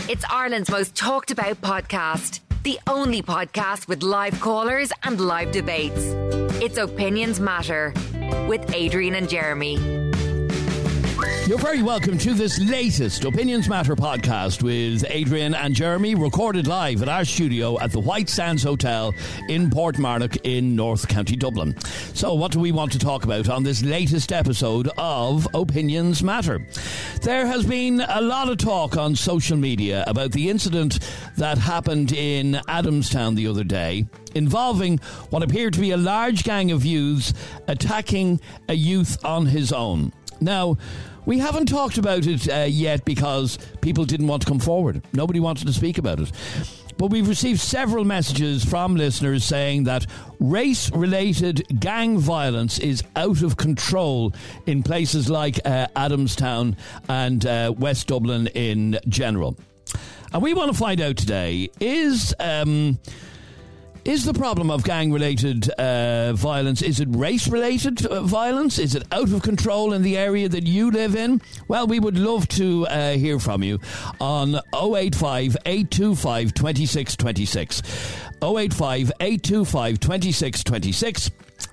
It's Ireland's most talked about podcast. The only podcast with live callers and live debates. It's Opinions Matter with Adrian and Jeremy. You're very welcome to this latest Opinions Matter podcast with Adrian and Jeremy, recorded live at our studio at the White Sands Hotel in Portmarnock in North County Dublin. So what do we want to talk about on this latest episode of Opinions Matter? There has been a lot of talk on social media about the incident that happened in Adamstown the other day, involving what appeared to be a large gang of youths attacking a youth on his own. Now, we haven't talked about it yet because people didn't want to come forward. Nobody wanted to speak about it. But we've received several messages from listeners saying that race-related gang violence is out of control in places like Adamstown and West Dublin in general. And we want to find out today, is the problem of gang-related violence, is it race-related violence? Is it out of control in the area that you live in? Well, we would love to hear from you on 085 825 2626. 085 825 2626.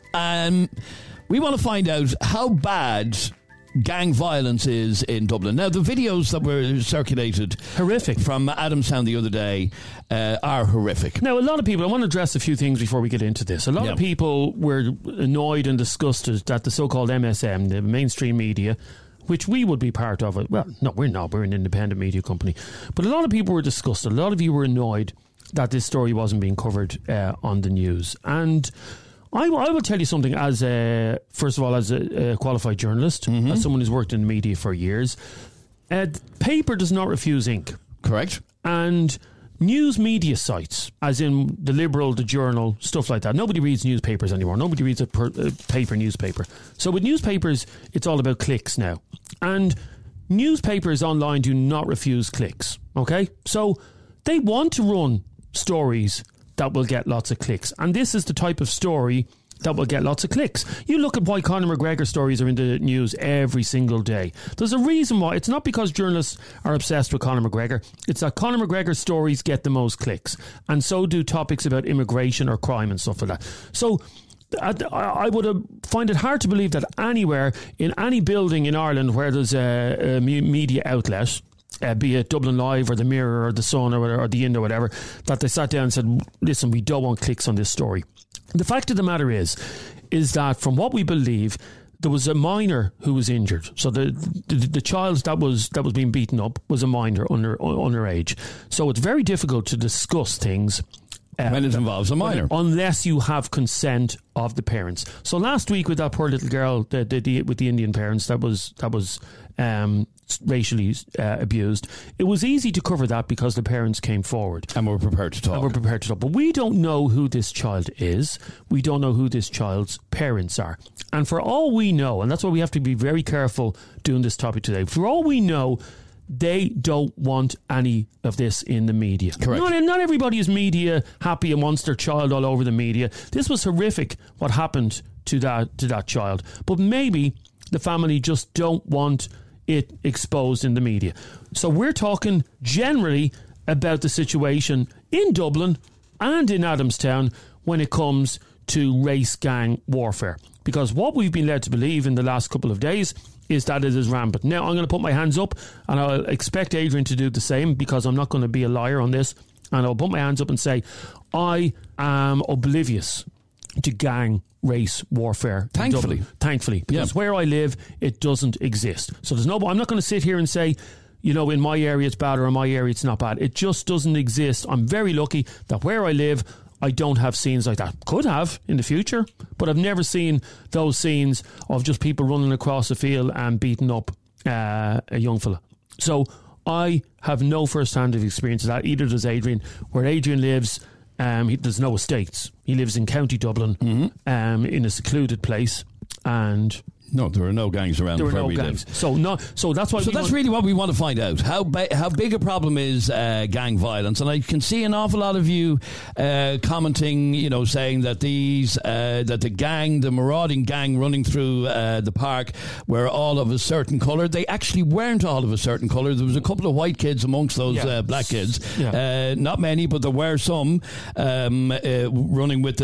We want to find out how bad gang violence is in Dublin. Now, the videos that were circulated horrific from Adamstown the other day are horrific. Now, a lot of people, I want to address a few things before we get into this. A lot of people were annoyed and disgusted that the so-called MSM, the mainstream media, which we would be part of it. Well, no, we're not. We're an independent media company. But a lot of people were disgusted. A lot of you were annoyed that this story wasn't being covered on the news. And I will tell you something as first of all, as a qualified journalist, as someone who's worked in the media for years. Paper does not refuse ink. Correct. And news media sites, as in the Liberal, the Journal, stuff like that. Nobody reads newspapers anymore. Nobody reads a paper newspaper. So with newspapers, it's all about clicks now. And newspapers online do not refuse clicks. Okay? So they want to run stories that will get lots of clicks. And this is the type of story that will get lots of clicks. You look at why Conor McGregor stories are in the news every single day. There's a reason why. It's not because journalists are obsessed with Conor McGregor. It's that Conor McGregor stories get the most clicks. And so do topics about immigration or crime and stuff like that. So I would find it hard to believe that anywhere, in any building in Ireland where there's a media outlet, be it Dublin Live or the Mirror or the Sun or the Ind or whatever, that they sat down and said, listen, we don't want clicks on this story. The fact of the matter is that from what we believe, there was a minor who was injured. So the child that was being beaten up was a minor underage. So it's very difficult to discuss things when it involves a minor, unless you have consent of the parents. So last week with that poor little girl, with the Indian parents that was racially abused, it was easy to cover that because the parents came forward and were prepared to talk. But we don't know who this child is. We don't know who this child's parents are. And for all we know, and that's why we have to be very careful doing this topic today, for all we know, they don't want any of this in the media. Correct. Not everybody is media happy and wants their child all over the media. This was horrific what happened to that child. But maybe the family just don't want it exposed in the media. So we're talking generally about the situation in Dublin and in Adamstown when it comes to race gang warfare. Because what we've been led to believe in the last couple of days is that it is rampant. Now, I'm going to put my hands up and I'll expect Adrian to do the same because I'm not going to be a liar on this. And I'll put my hands up and say, I am oblivious to gang race warfare. Thankfully. Because where I live, it doesn't exist. So I'm not going to sit here and say, in my area it's bad or in my area it's not bad. It just doesn't exist. I'm very lucky that where I live, I don't have scenes like that. Could have in the future, but I've never seen those scenes of just people running across the field and beating up a young fella. So I have no first-hand experience of that. Either does Adrian. Where Adrian lives, there's no estates. He lives in County Dublin, in a secluded place, and No, there are no gangs around. There are where no we gangs. live. So that's why. So that's really what we want to find out. How big a problem is gang violence? And I can see an awful lot of you commenting, saying that that the marauding gang running through the park were all of a certain colour. They actually weren't all of a certain colour. There was a couple of white kids amongst those black kids. Yeah. Not many, but there were some running with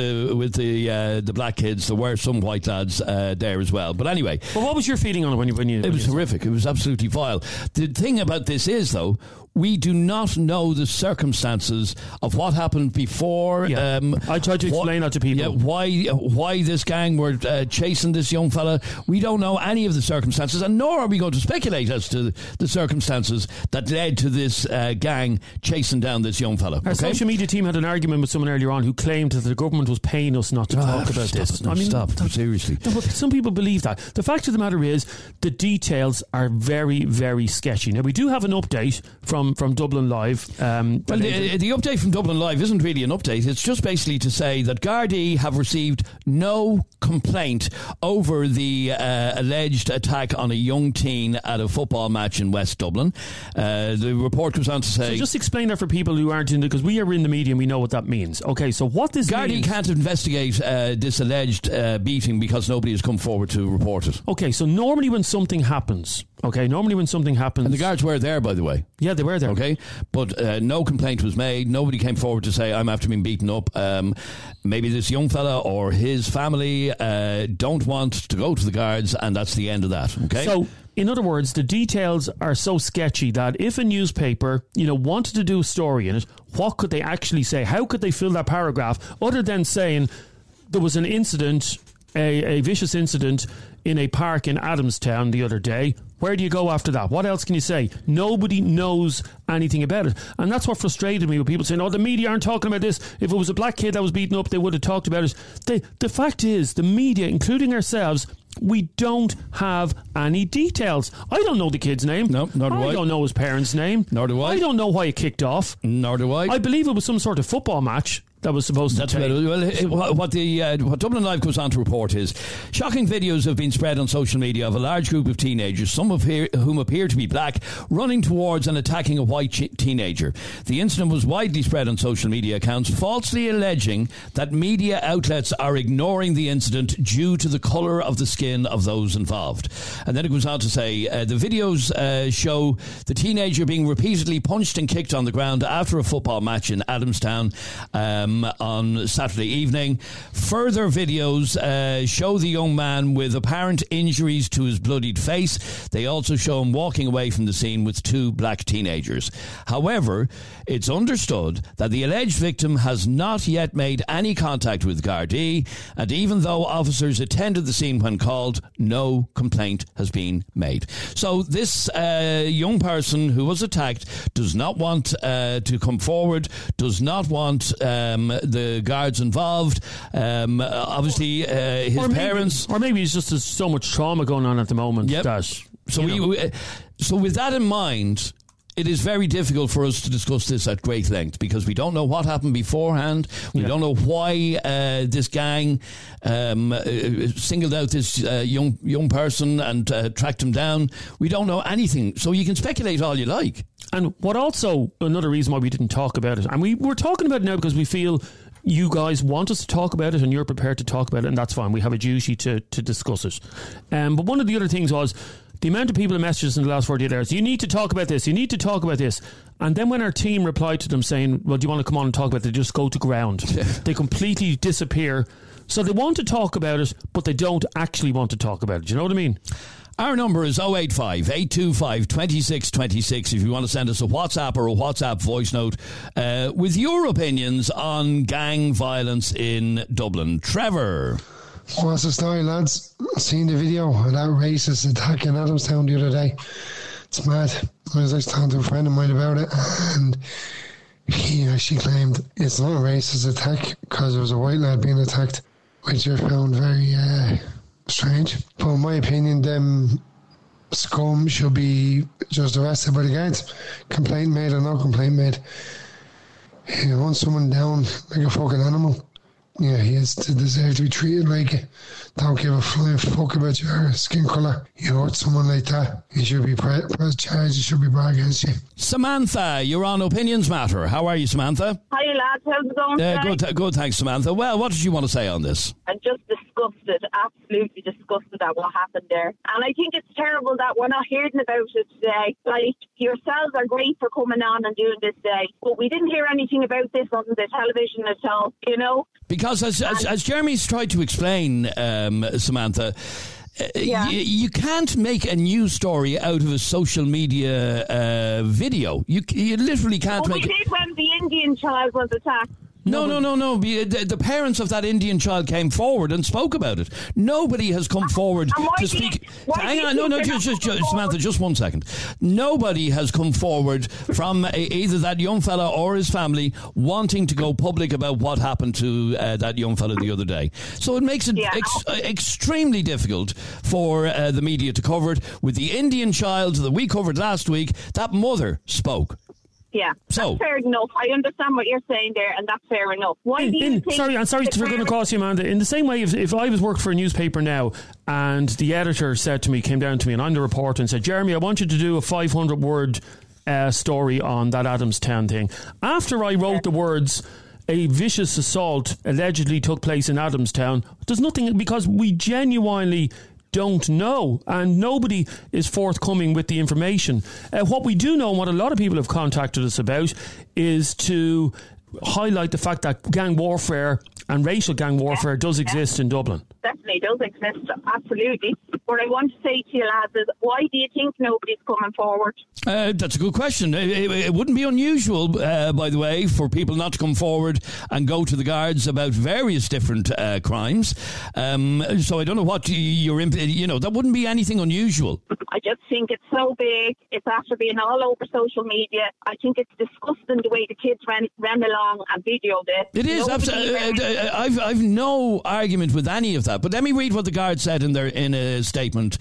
the black kids. There were some white lads there as well. But anyway, what was your feeling on it when you? It was horrific. It was absolutely vile. The thing about this is, though, we do not know the circumstances of what happened before. Yeah. I tried to explain that to people. Yeah, why this gang were chasing this young fella. We don't know any of the circumstances, and nor are we going to speculate as to the circumstances that led to this gang chasing down this young fella. Our social media team had an argument with someone earlier on who claimed that the government was paying us not to talk about this. Stop. Seriously. No, but some people believe that. The fact of the matter is, the details are very, very sketchy. Now, we do have an update from Dublin Live. The update from Dublin Live isn't really an update. It's just basically to say that Gardaí have received no complaint over the alleged attack on a young teen at a football match in West Dublin. The report goes on to say... So just explain that for people who aren't in it, because we are in the media and we know what that means. Okay, so what this Gardaí can't investigate this alleged beating because nobody has come forward to report it. Okay, so normally when something happens... And the guards were there, by the way. Yeah, they were there. Okay, but no complaint was made. Nobody came forward to say, I'm after being beaten up. Maybe this young fella or his family don't want to go to the guards, and that's the end of that. Okay. So, in other words, the details are so sketchy that if a newspaper, wanted to do a story in it, what could they actually say? How could they fill that paragraph other than saying there was an incident, a vicious incident in a park in Adamstown the other day? Where do you go after that? What else can you say? Nobody knows anything about it. And that's what frustrated me with people saying, the media aren't talking about this. If it was a black kid that was beaten up, they would have talked about it. The fact is, the media, including ourselves, we don't have any details. I don't know the kid's name. No, nor do I. I don't know his parents' name. Nor do I. I don't know why it kicked off. Nor do I. I believe it was some sort of football match that was supposed to take. What Dublin Live goes on to report is shocking videos have been spread on social media of a large group of teenagers, some of whom appear to be black, running towards and attacking a white teenager. The incident was widely spread on social media accounts, falsely alleging that media outlets are ignoring the incident due to the colour of the skin of those involved. And then it goes on to say the videos show the teenager being repeatedly punched and kicked on the ground after a football match in Adamstown on Saturday evening. Further videos show the young man with apparent injuries to his bloodied face. They also show him walking away from the scene with two black teenagers. However, it's understood that the alleged victim has not yet made any contact with Gardaí, and even though officers attended the scene when called, no complaint has been made. So this young person who was attacked does not want to come forward, does not want the guards involved. Obviously, his parents... Or maybe it's just there's so much trauma going on at the moment. Yep. So with that in mind, it is very difficult for us to discuss this at great length because we don't know what happened beforehand. We don't know why this gang singled out this young person and tracked him down. We don't know anything. So you can speculate all you like. And what also, another reason why we didn't talk about it, and we're talking about it now because we feel you guys want us to talk about it and you're prepared to talk about it, and that's fine. We have a duty to discuss it. But one of the other things was the amount of people who messaged us in the last 48 hours, you need to talk about this, you need to talk about this. And then when our team replied to them saying, well, do you want to come on and talk about it? They just go to ground. They completely disappear. So they want to talk about it, but they don't actually want to talk about it. Do you know what I mean? Our number is 085 825 2626 if you want to send us a WhatsApp or a WhatsApp voice note with your opinions on gang violence in Dublin. Trevor. What's the story, lads? I seen the video of that racist attack in Adamstown the other day. It's mad. I was actually talking to a friend of mine about it, and he actually claimed it's not a racist attack because there was a white lad being attacked, which I found very strange. But in my opinion, them scum should be just arrested by the guards. Complaint made or no complaint made. You hunt someone down like a fucking animal. Yeah, he has to deserve to be treated like it. Don't give a flying fuck about your skin colour. You hurt someone like that, you should be pressed charges, you should be brought against you. Samantha, you're on Opinions Matter. How are you, Samantha? Hi lads, how's it going? Good, thanks, Samantha. Well, what did you want to say on this? I'm just disgusted, absolutely disgusted at what happened there. And I think it's terrible that we're not hearing about it today. Like, yourselves are great for coming on and doing this day, but we didn't hear anything about this on the television at all, you know? Because as Jeremy's tried to explain, Samantha, you can't make a news story out of a social media video. You literally can't make it. We did when the Indian child was attacked. No. The parents of that Indian child came forward and spoke about it. Nobody has come forward to speak. Hang on, just Samantha, just 1 second. Nobody has come forward from either that young fella or his family wanting to go public about what happened to that young fella the other day. So it makes it extremely difficult for the media to cover it. With the Indian child that we covered last week, that mother spoke. Yeah, that's fair enough. I understand what you're saying there, and that's fair enough. Why do you think... Sorry for going to cross you, Amanda. In the same way, if I was working for a newspaper now, and the editor came down to me, and I'm the reporter, and said, Jeremy, I want you to do a 500-word story on that Adamstown thing. After I wrote the words, a vicious assault allegedly took place in Adamstown, there's nothing, because we genuinely don't know, and nobody is forthcoming with the information. What we do know, and what a lot of people have contacted us about, is to highlight the fact that gang warfare and racial gang warfare does exist in Dublin. Definitely does exist, absolutely. What I want to say to you lads is, why do you think nobody's coming forward? That's a good question. It wouldn't be unusual, by the way, for people not to come forward and go to the guards about various different crimes. So I don't know what you're that wouldn't be anything unusual. I just think it's so big. It's after being all over social media. I think it's disgusting the way the kids ran along and videoed it. It is. I've no argument with any of that. But let me read what the guards said in a statement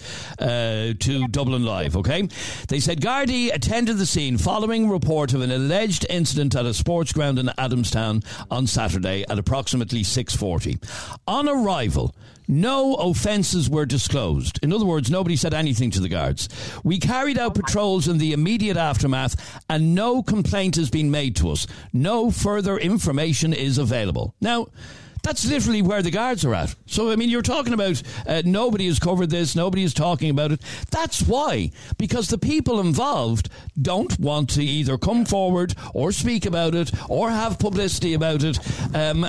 to Dublin Live, okay? They said Gardaí attended the scene following report of an alleged incident at a sports ground in Adamstown on Saturday at approximately 6:40. On arrival, no offences were disclosed. In other words, nobody said anything to the guards. We carried out patrols in the immediate aftermath and no complaint has been made to us. No further information is available. Now, that's literally where the guards are at. So, I mean, you're talking about nobody has covered this, nobody is talking about it. That's why. Because the people involved don't want to either come forward or speak about it or have publicity about it. And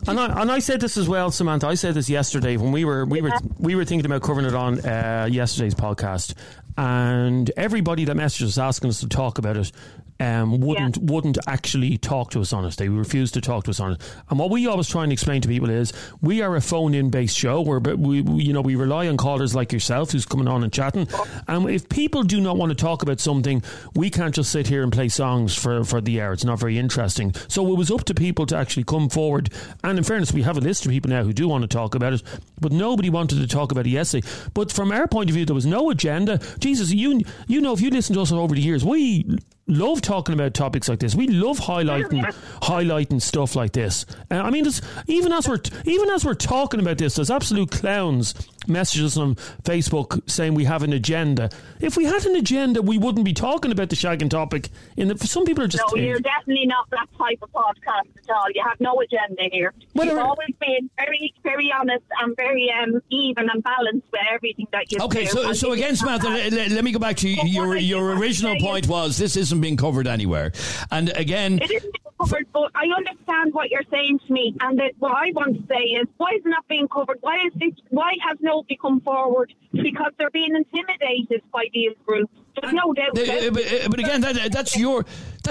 I said this as well, Samantha. I said this yesterday when we were thinking about covering it on yesterday's podcast. And everybody that messaged us asking us to talk about it wouldn't actually talk to us on it. They refused to talk to us on it. And what we always try and explain to people is we are a phone-in based show where we rely on callers like yourself who's coming on and chatting. And if people do not want to talk about something, we can't just sit here and play songs for the air. It's not very interesting. So it was up to people to actually come forward. And in fairness, we have a list of people now who do want to talk about it, but nobody wanted to talk about it yesterday. But from our point of view, there was no agenda. Jesus, you know, if you listen to us over the years, we love talking about topics like this. We love highlighting stuff like this. I mean, even as we're talking about this, there's absolute clowns messages on Facebook saying we have an agenda. If we had an agenda, we wouldn't be talking about the shagging topic. Some people are just... No, you're definitely not that type of podcast at all. You have no agenda here. You've always been very, very honest and very even and balanced with everything that you do. Okay, so again, Samantha, let me go back to your original point was this isn't being covered anywhere. And again... It isn't being covered, but I understand what you're saying to me. And what I want to say is, why is it not being covered? Why has nobody come forward? Because they're being intimidated by these groups. There's no doubt. But again, that's your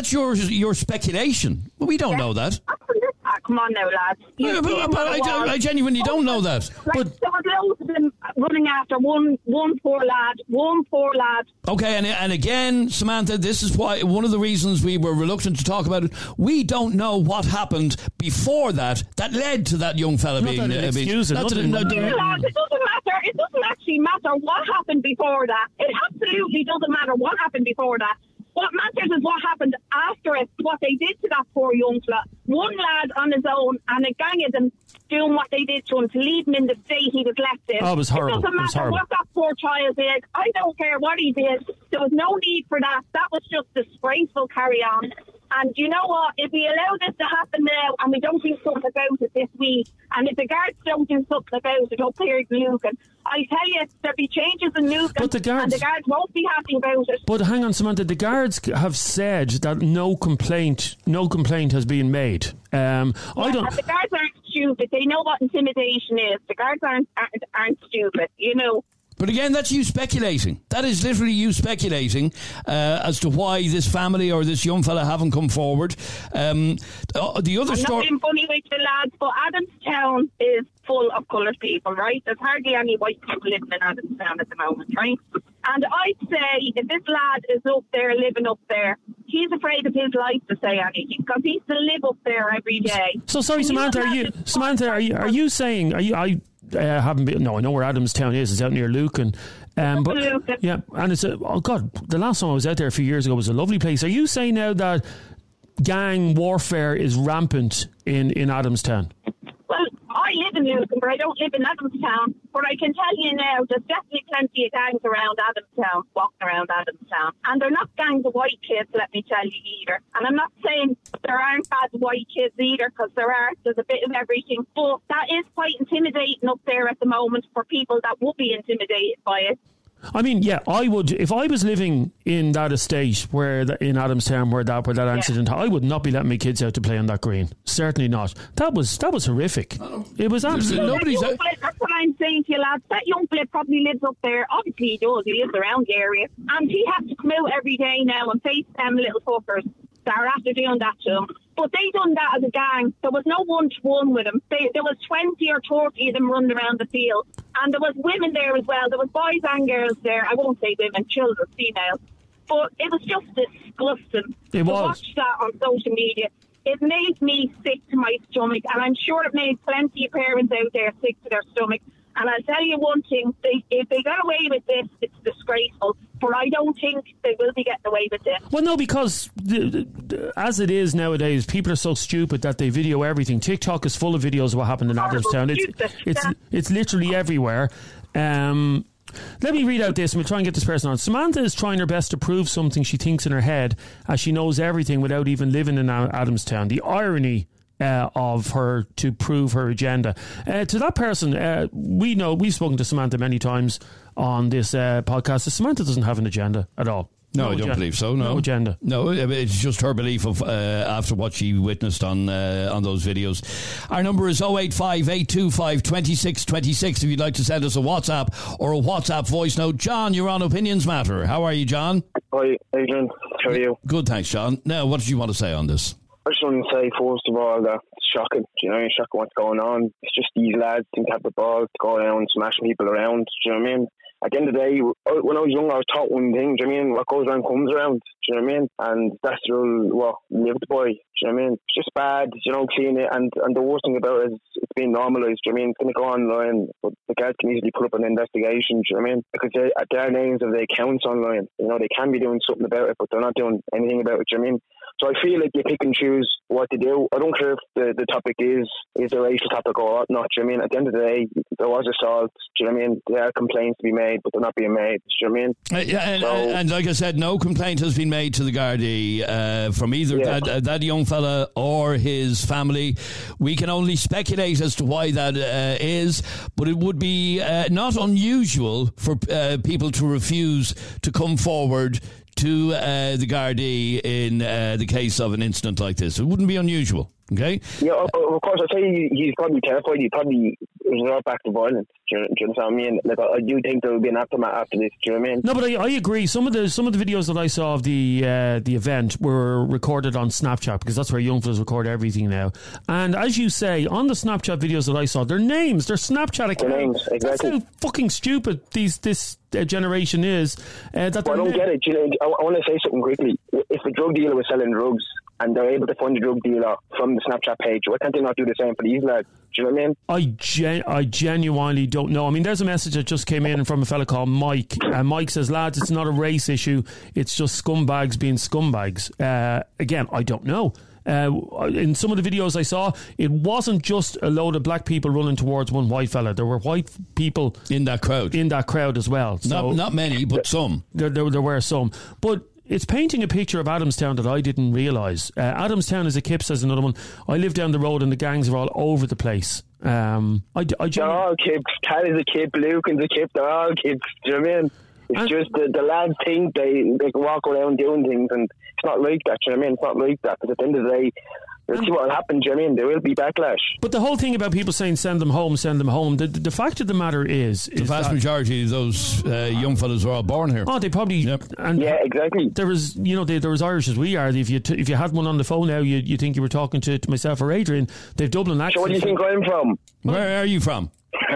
speculation. We don't know that. Come on now, lads. I genuinely don't know that. But there were loads of them running after one poor lad. Okay, and again, Samantha, this is why one of the reasons we were reluctant to talk about it. We don't know what happened before that led to that young fella being. It doesn't matter. It doesn't actually matter what happened before that. It absolutely doesn't matter what happened before that. What matters is what happened after it, what they did to that poor young fella. One lad on his own and a gang of them doing what they did to him, to leave him in the state he was left in. Oh, it was horrible. It doesn't matter what that poor child did. I don't care what he did. There was no need for that. That was just disgraceful. Carry on. And you know what? If we allow this to happen now and we don't do something about it this week, and if the guards don't do something about it up here in Lucan, I tell you, there'll be changes in Lucan, and the guards won't be happy about it. But hang on, Samantha, the guards have said that no complaint has been made. The guards aren't stupid. They know what intimidation is. The guards aren't stupid, you know. But again, that's you speculating. That is literally you speculating as to why this family or this young fella haven't come forward. The other I'm not being funny with the lads, but Adamstown is full of coloured people, right? There's hardly any white people living in Adamstown at the moment, right? And I'd say if this lad is up there, living up there, he's afraid of his life to say anything because he used to live up there every day. So sorry, Samantha, are you saying, haven't been. No, I know where Adamstown is. It's out near Lucan. But yeah, and it's the last time I was out there a few years ago was a lovely place. Are you saying now that gang warfare is rampant in Adamstown? Well, I live in Lucan, but I don't live in Adamstown. But I can tell you now, there's definitely plenty of gangs around Adamstown, walking around Adamstown. And they're not gangs of white kids, let me tell you, either. And I'm not saying there aren't bad white kids either, because there are. There's a bit of everything. But that is quite intimidating up there at the moment for people that would be intimidated by it. I mean, yeah, I would, if I was living in that estate in Adamstown where that accident, I would not be letting my kids out to play on that green. Certainly not. That was horrific. It was absolutely. That's what I'm saying to you, lads. That young fella probably lives up there. Obviously he does. He lives around the area, and he has to come out every day now and face them little fuckers that are after doing that to him. But they done that as a gang. There was no one-to-one with them. There was 20 or 30 of them running around the field. And there was women there as well. There was boys and girls there. I won't say women, children, females. But it was just disgusting to watch that on social media. It made me sick to my stomach. And I'm sure it made plenty of parents out there sick to their stomach. And I'll tell you one thing, if they got away with this, it's disgraceful. But I don't think they will be getting away with this. Well, no, because as it is nowadays, people are so stupid that they video everything. TikTok is full of videos of what happened in Adamstown. It's literally everywhere. Let me read out this and we'll try and get this person on. Samantha is trying her best to prove something she thinks in her head as she knows everything without even living in Adamstown. The irony of her to prove her agenda. To that person, we've spoken to Samantha many times on this podcast. Samantha doesn't have an agenda at all. No, I don't believe so. No agenda. No, it's just her belief of after what she witnessed on those videos. Our number is 085 825 2626 if you'd like to send us a WhatsApp or a WhatsApp voice note. John, you're on Opinions Matter. How are you, John? Hi, Adrian. How are you? Good, thanks, John. Now, what did you want to say on this? I just want to say, first of all, that it's shocking. You know, it's shocking what's going on. It's just these lads think have the ball to go around smashing people around. Do you know what I mean? At the end of the day, when I was young, I was taught one thing. Do you know what I mean? What goes around comes around. Do you know what I mean? And that's the rule what lived by. Do you know what I mean? It's just bad, you know, seeing it. And the worst thing about it is it's being normalised. Do you know what I mean? It's going to go online, but the guards can easily put up an investigation. Do you know what I mean? Because their names of the accounts online, you know, they can be doing something about it, but they're not doing anything about it. Do you know what I mean? So I feel like you pick and choose what to do. I don't care if the topic is a racial topic or not. Do you know what I mean? At the end of the day, there was assault. Do you know what I mean? There are complaints to be made, but they're not being made. Do you know what I mean? And like I said, no complaint has been made to the Gardaí from either that young fella or his family. We can only speculate as to why that is, but it would be not unusual for people to refuse to come forward to the Gardaí in the case of an incident like this. It wouldn't be unusual, okay? Yeah, of course. I'd say he's probably terrified. He probably resort back to violence. Do you understand what I mean? Like, I do think there will be an aftermath after this. Do you know what I mean? No, but I agree. Some of the videos that I saw of the event were recorded on Snapchat, because that's where young fellas record everything now. And as you say, on the Snapchat videos that I saw, their names, their Snapchat accounts. Their names, exactly. That's how fucking stupid this generation is. I don't get it. You know, I want to say something quickly. If a drug dealer was selling drugs and they're able to fund the drug dealer from the Snapchat page, why can't they not do the same for these lads? Do you know what I mean? I genuinely don't know. I mean, there's a message that just came in from a fella called Mike, and Mike says, lads, it's not a race issue, it's just scumbags being scumbags. Again, I don't know. In some of the videos I saw, it wasn't just a load of black people running towards one white fella. There were white people in that crowd as well. So not many, but some. There were some. But it's painting a picture of Adamstown that I didn't realise. Adamstown is a Kip, says another one. I live down the road and the gangs are all over the place. They're all Kips. Cat is a Kip, Lucan's a Kip, they're all Kips. Do you know what I mean? It's just the lads think they can walk around doing things, and it's not like that. Do you know what I mean? It's not like that. But at the end of the day, we'll see what will happen. Do you know what I mean? There will be backlash. But the whole thing about people saying send them home. The fact of the matter is the vast majority of those young fellas are all born here. Oh, they probably. Yep. Yeah, exactly. There was, there was Irish as we are. If you had one on the phone now, you think you were talking to myself or Adrian. They've Dublin accent. So where do you think I'm from? Where are you from?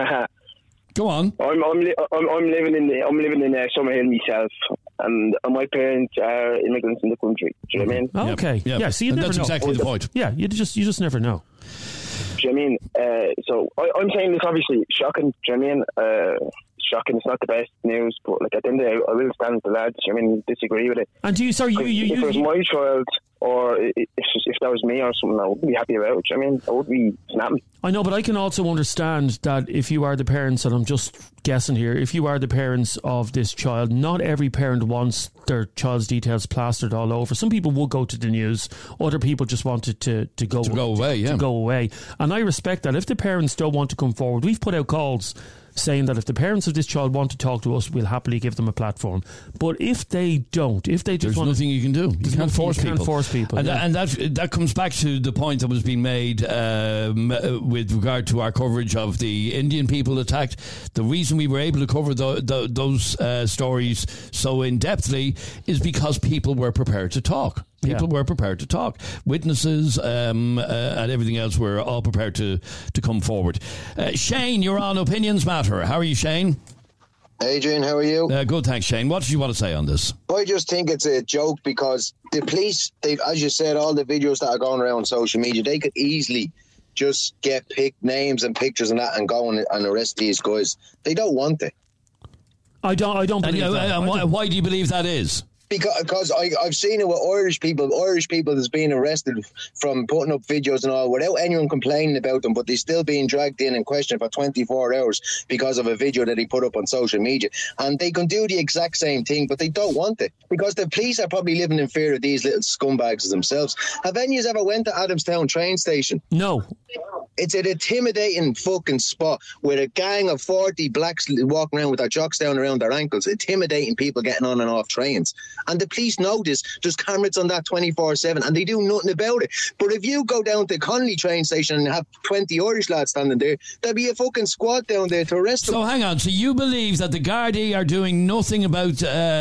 Go on. I'm living in Summerhill myself, and my parents are immigrants in the country. Do you know what I mean? Oh, okay. Yep. Yeah. See, you never that's know. exactly the point. Yeah. You just never know. Do you know what I mean? So I'm saying this obviously shocking. Do you know what I mean? Shocking. It's not the best news, but like at the end of the day, I will stand with the lads. Do you know what I mean? Disagree with it. And do you? Sorry, if it was my child, or if that was me or something, I wouldn't be happy about it. Do you know what I mean? I would be snapping. I know, but I can also understand that if you are the parents, and I'm just guessing here, if you are the parents of this child, not every parent wants their child's details plastered all over. Some people will go to the news. Other people just want it to go away. Yeah, to go away. And I respect that. If the parents don't want to come forward, we've put out calls saying that if the parents of this child want to talk to us, we'll happily give them a platform. But if they don't, if they just there's nothing you can do. You can't force people. And, yeah. and that comes back to the point that was being made with regard to our coverage of the Indian people attacked. The reason we were able to cover those stories so in-depthly is because people were prepared to talk. People were prepared to talk. Witnesses and everything else were all prepared to come forward. Shane, you're on Opinions Matter. How are you, Shane? Adrian, how are you? Good, thanks, Shane. What did you want to say on this? I just think it's a joke because the police, as you said, all the videos that are going around on social media, they could easily just get names and pictures and that and go and arrest these guys. They don't want it. I don't believe that. And why do you believe that is? Because I've seen it with Irish people. Irish people that's being arrested from putting up videos and all without anyone complaining about them, but they're still being dragged in and questioned for 24 hours because of a video that he put up on social media. And they can do the exact same thing, but they don't want it because the police are probably living in fear of these little scumbags themselves. Have any of you ever went to Adamstown train station? No. It's an intimidating fucking spot with a gang of 40 blacks walking around with their jocks down around their ankles, intimidating people getting on and off trains. And the police know this. There's cameras on that 24/7 and they do nothing about it. But if you go down to Connolly train station and have 20 Irish lads standing there, there'll be a fucking squad down there to arrest them. So hang on. So you believe that the Gardaí are doing nothing about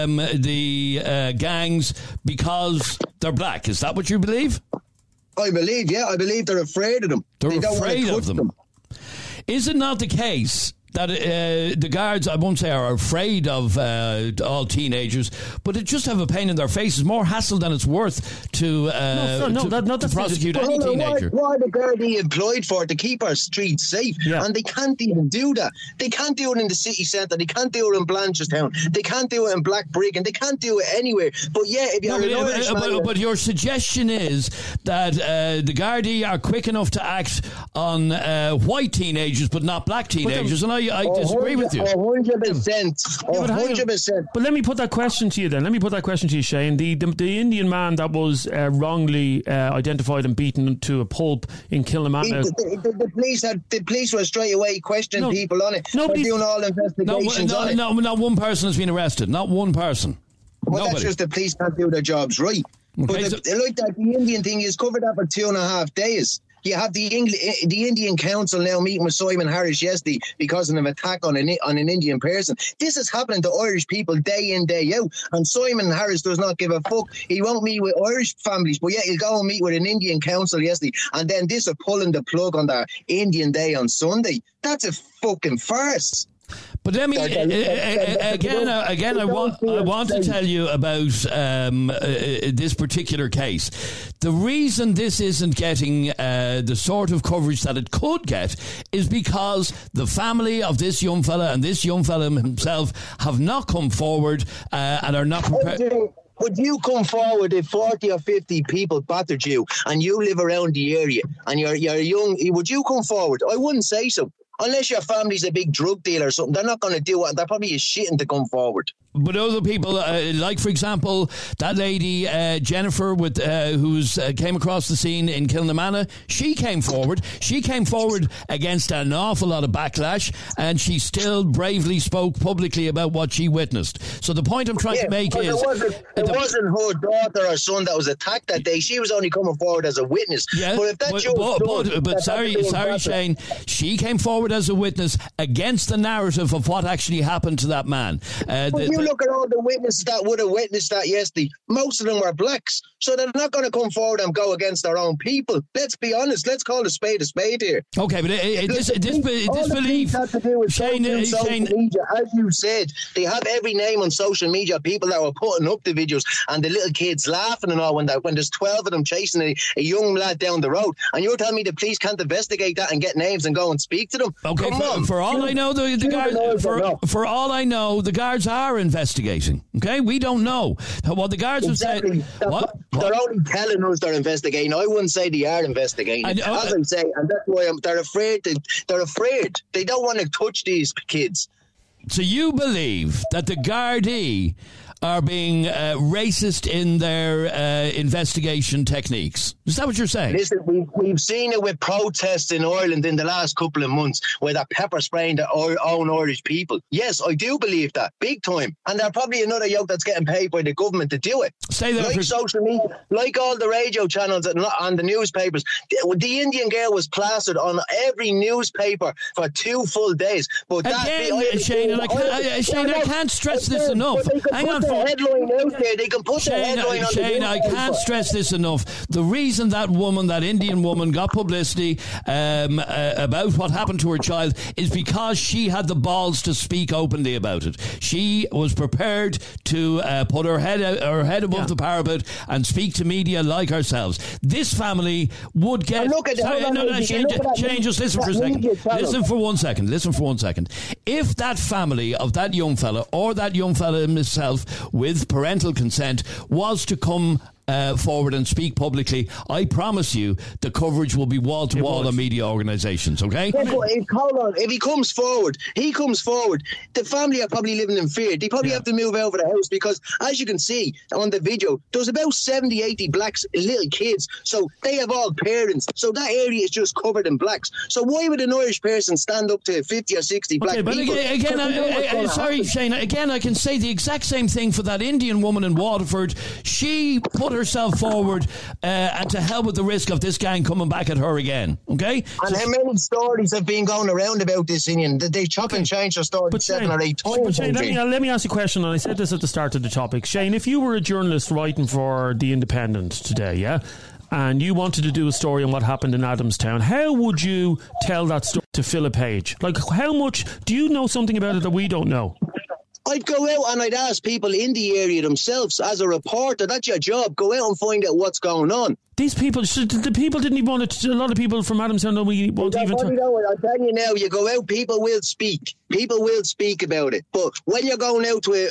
the gangs because they're black? Is that what you believe? I believe they're afraid of them. They're afraid of them. Is it not the case that the guards, I won't say are afraid of all teenagers, but it just have a pain in their faces, more hassle than it's worth to prosecute any teenager? What are the Gardaí employed for? To keep our streets safe. Yeah. And they can't even do that. They can't do it in the city centre. They can't do it in Blanchardstown. They can't do it in Blackbrick, and they can't do it anywhere. But yeah, if you're but your suggestion is that the Gardaí are quick enough to act on white teenagers, but not black teenagers, and I disagree with you. 100%. 100%. But let me put that question to you then. Let me put that question to you, Shane. The Indian man that was wrongly identified and beaten to a pulp in Kilnamanagh. The police were straight away questioning people on it. They're doing all investigations on it. No, not one person has been arrested. Not one person. Well, that's just the police can't do their jobs right. Okay, but the Indian thing is covered up for 2.5 days. You have the Indian Council now meeting with Simon Harris yesterday because of an attack on an Indian person. This is happening to Irish people day in, day out. And Simon Harris does not give a fuck. He won't meet with Irish families, but yeah, he'll go and meet with an Indian Council yesterday. And then this is pulling the plug on their Indian Day on Sunday. That's a fucking farce. But let me again. I want to tell you about this particular case. The reason this isn't getting the sort of coverage that it could get is because the family of this young fella and this young fella himself have not come forward and are not prepared. Would you come forward if 40 or 50 people battered you and you live around the area and you're young? Would you come forward? I wouldn't say so. Unless your family's a big drug dealer or something, they're not going to do it. They're probably shitting to come forward. But other people, like, for example, that lady, Jennifer, who's came across the scene in Kilnamanagh, she came forward. She came forward against an awful lot of backlash, and she still bravely spoke publicly about what she witnessed. So the point I'm trying to make is... It wasn't her daughter or son that was attacked that day. She was only coming forward as a witness. Yeah, but if that sorry, Shane, she came forward as a witness against the narrative of what actually happened to that man. You look at all the witnesses that would have witnessed that yesterday. Most of them were blacks, so they're not going to come forward and go against their own people. Let's be honest. Let's call a spade here. Okay, but this belief, Shane, media, as you said, they have every name on social media. People that were putting up the videos and the little kids laughing and all when there's 12 of them chasing a young lad down the road, and you're telling me the police can't investigate that and get names and go and speak to them. Okay, for all I know, the guards. For all I know, the guards are investigating. Okay, we don't know what the guards have said. They're only telling us they're investigating. I wouldn't say they are investigating. As I say, and that's why they're afraid. They're afraid. They don't want to touch these kids. So you believe that the Gardaí are being racist in their investigation techniques? Is that what you're saying? Listen, we've seen it with protests in Ireland in the last couple of months where they're pepper spraying their own Irish people. Yes, I do believe that, big time. And they're probably another yoke that's getting paid by the government to do it. Stay there like social media, like all the radio channels and the newspapers. The Indian girl was plastered on every newspaper for 2 full days. But Shane, I can't stress this enough. Hang on. Headline out there. They can put the headline on Shane, I can't stress this enough. The reason that Indian woman got publicity about what happened to her child is because she had the balls to speak openly about it. She was prepared to put her head above the parapet and speak to media like ourselves. This family would get... Shane, just listen for a second. Listen for 1 second. If that family of that young fella or that young fella himself with parental consent was to come forward and speak publicly, I promise you the coverage will be wall to wall on media organisations, okay? Yeah, but if he comes forward, the family are probably living in fear. They probably have to move out of the house because, as you can see on the video, there's about 70, 80 blacks, little kids, so they have all parents, so that area is just covered in blacks. So why would an Irish person stand up to 50 or 60 black people? Again, sorry, Shane, again, I can say the exact same thing for that Indian woman in Waterford. She put herself forward and to hell with the risk of this gang coming back at her again, okay? And how many stories have been going around about this Indian? They chop and change their story 7 or 8 times. But Shane, let me ask you a question, and I said this at the start of the topic. Shane, if you were a journalist writing for The Independent today, yeah, and you wanted to do a story on what happened in Adamstown, how would you tell that story to fill a page? Like, how much, do you know something about it that we don't know? I'd go out and I'd ask people in the area themselves. As a reporter, that's your job. Go out and find out what's going on. These people, the people didn't even want to. A lot of people from Adamstown won't even. I'm telling you now, you go out, people will speak. People will speak about it. But when you're going out to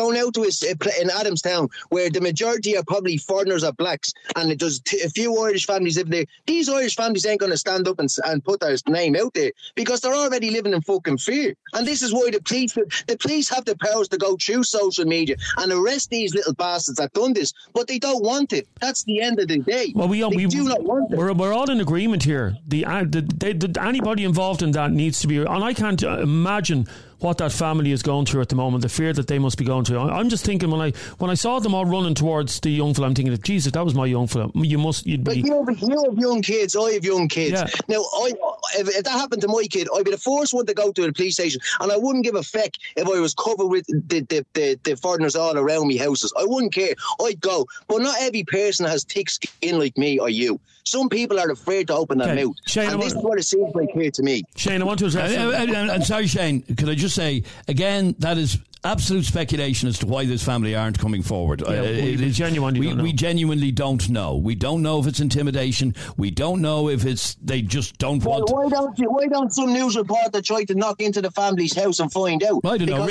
in Adamstown, where the majority are probably foreigners or blacks, and there's a few Irish families living there, these Irish families ain't going to stand up and put their name out there because they're already living in fucking fear. And this is why the police have the powers to go through social media and arrest these little bastards that done this, but they don't want it. That's the end of the day. Well, we do not want it. We're all in agreement here. Anybody involved in that needs to be, and I can't imagine what that family is going through at the moment, the fear that they must be going through. I'm just thinking when I saw them all running towards the young fella, I'm thinking, Jesus, that was my young fella. You'd be. You have young kids. I have young kids. Yeah. Now, if that happened to my kid, I'd be the first one to go to the police station, and I wouldn't give a feck if I was covered with the foreigners all around me houses. I wouldn't care. I'd go. But not every person has thick skin like me or you. Some people are afraid to open their mouth. Shane, and this is what it seems like here to me. Shane, I want to address... I'm sorry, Shane, could I just say, again, that is absolute speculation as to why this family aren't coming forward. We genuinely don't know. We don't know if it's intimidation. We don't know if it's they just don't want. Why don't some news reporter try to knock into the family's house and find out? I don't know.